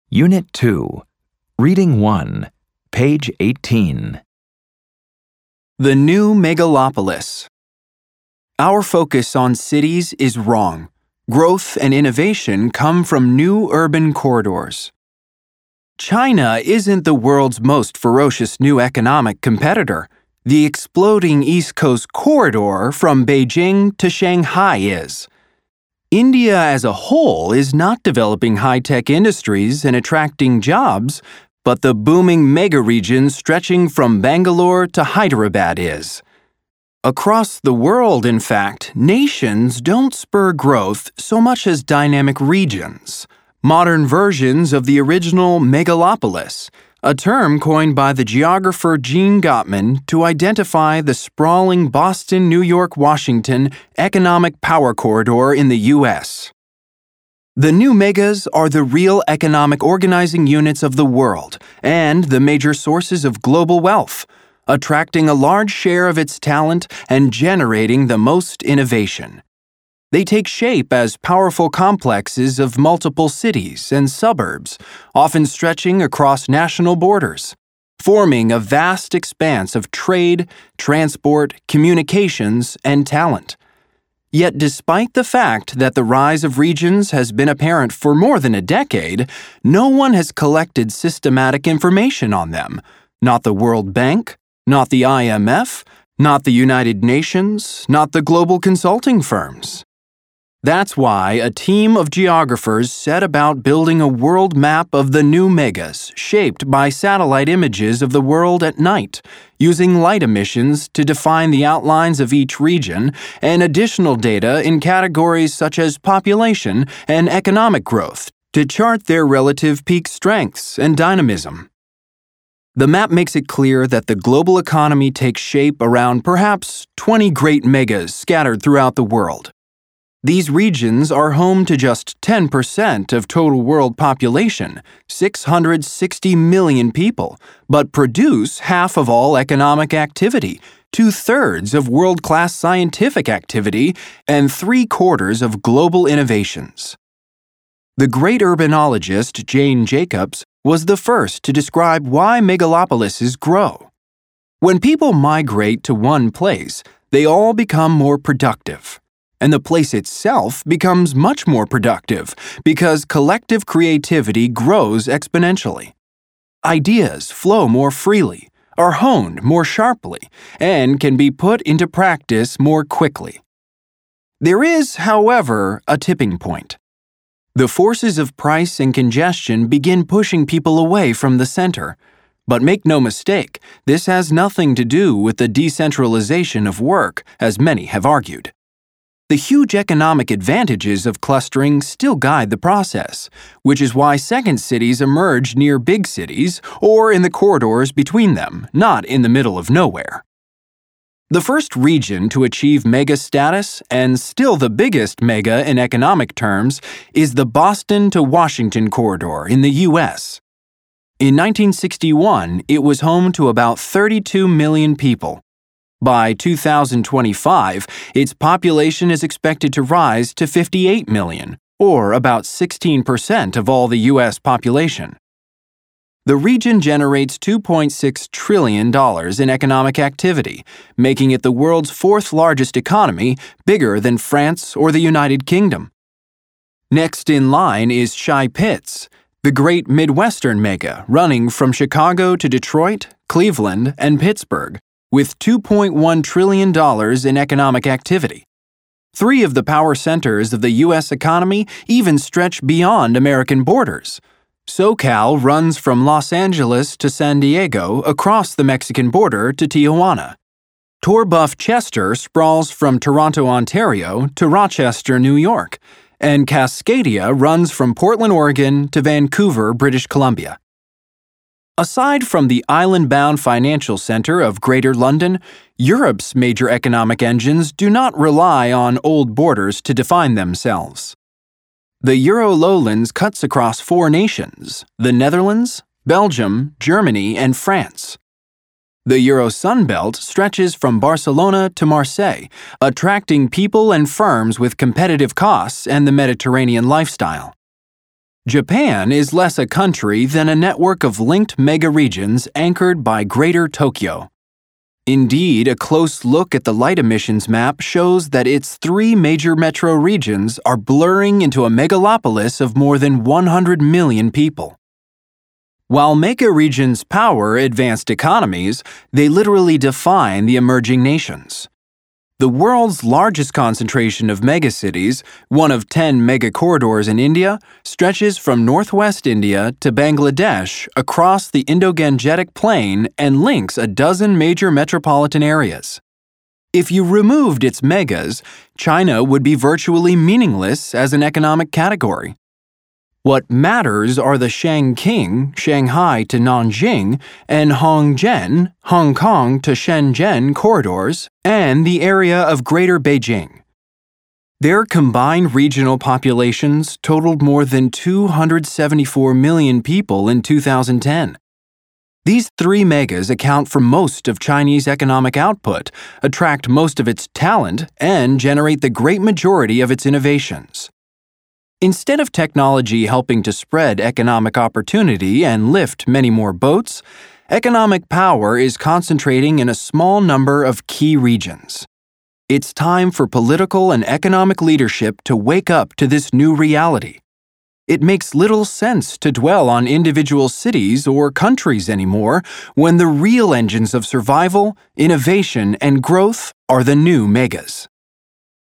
Unit 2, Reading 1, page 18. The new megalopolis. Our focus on cities is wrong. Growth and innovation come from new urban corridors. China isn't the world's most ferocious new economic competitor. The exploding East Coast corridor from Beijing to Shanghai is. India as a whole is not developing high-tech industries and attracting jobs, but the booming mega-region stretching from Bangalore to Hyderabad is. Across the world, in fact, nations don't spur growth so much as dynamic regions, modern versions of the original megalopolis, a term coined by the geographer Gene Gottman to identify the sprawling Boston, New York, Washington economic power corridor in the U.S. The new megas are the real economic organizing units of the world and the major sources of global wealth, attracting a large share of its talent and generating the most innovation. They take shape as powerful complexes of multiple cities and suburbs, often stretching across national borders, forming a vast expanse of trade, transport, communications, and talent. Yet despite the fact that the rise of regions has been apparent for more than a decade, no one has collected systematic information on them. Not the World Bank, not the IMF, not the United Nations, not the global consulting firms. That's why a team of geographers set about building a world map of the new megas shaped by satellite images of the world at night, using light emissions to define the outlines of each region and additional data in categories such as population and economic growth to chart their relative peak strengths and dynamism. The map makes it clear that the global economy takes shape around perhaps 20 great megas scattered throughout the world. These regions are home to just 10% of total world population, 660 million people, but produce half of all economic activity, 2/3 of world-class scientific activity, and 3/4 of global innovations. The great urbanologist Jane Jacobs was the first to describe why megalopolises grow. When people migrate to one place, they all become more productive. And the place itself becomes much more productive because collective creativity grows exponentially. Ideas flow more freely, are honed more sharply, and can be put into practice more quickly. There is, however, a tipping point. The forces of price and congestion begin pushing people away from the center. But make no mistake, this has nothing to do with the decentralization of work, as many have argued. The huge economic advantages of clustering still guide the process, which is why second cities emerge near big cities or in the corridors between them, not in the middle of nowhere. The first region to achieve mega status, and still the biggest mega in economic terms, is the Boston to Washington corridor in the U.S. In 1961, it was home to about 32 million people. By 2025, its population is expected to rise to 58 million, or about 16% of all the U.S. population. The region generates $2.6 trillion in economic activity, making it the world's fourth largest economy, bigger than France or the United Kingdom. Next in line is Chi-Pitts, the great Midwestern mega running from Chicago to Detroit, Cleveland, and Pittsburgh, with $2.1 trillion in economic activity. 3 of the power centers of the U.S. economy even stretch beyond American borders. SoCal runs from Los Angeles to San Diego across the Mexican border to Tijuana. Torbuff-Chester sprawls from Toronto, Ontario to Rochester, New York, and Cascadia runs from Portland, Oregon to Vancouver, British Columbia. Aside from the island-bound financial center of Greater London, Europe's major economic engines do not rely on old borders to define themselves. The Euro-lowlands cuts across 4 nations: the Netherlands, Belgium, Germany, and France. The Euro-Sunbelt stretches from Barcelona to Marseille, attracting people and firms with competitive costs and the Mediterranean lifestyle. Japan is less a country than a network of linked megaregions anchored by Greater Tokyo. Indeed, a close look at the light emissions map shows that its 3 major metro regions are blurring into a megalopolis of more than 100 million people. While megaregions power advanced economies, they literally define the emerging nations. The world's largest concentration of megacities, one of 10 megacorridors in India, stretches from northwest India to Bangladesh across the Indo-Gangetic Plain and links a dozen major metropolitan areas. If you removed its megas, China would be virtually meaningless as an economic category. What matters are the Shanqing, Shanghai to Nanjing, and Hongzhen, Hong Kong to Shenzhen corridors, and the area of Greater Beijing. Their combined regional populations totaled more than 274 million people in 2010. These 3 megas account for most of Chinese economic output, attract most of its talent, and generate the great majority of its innovations. Instead of technology helping to spread economic opportunity and lift many more boats, economic power is concentrating in a small number of key regions. It's time for political and economic leadership to wake up to this new reality. It makes little sense to dwell on individual cities or countries anymore when the real engines of survival, innovation, and growth are the new megas.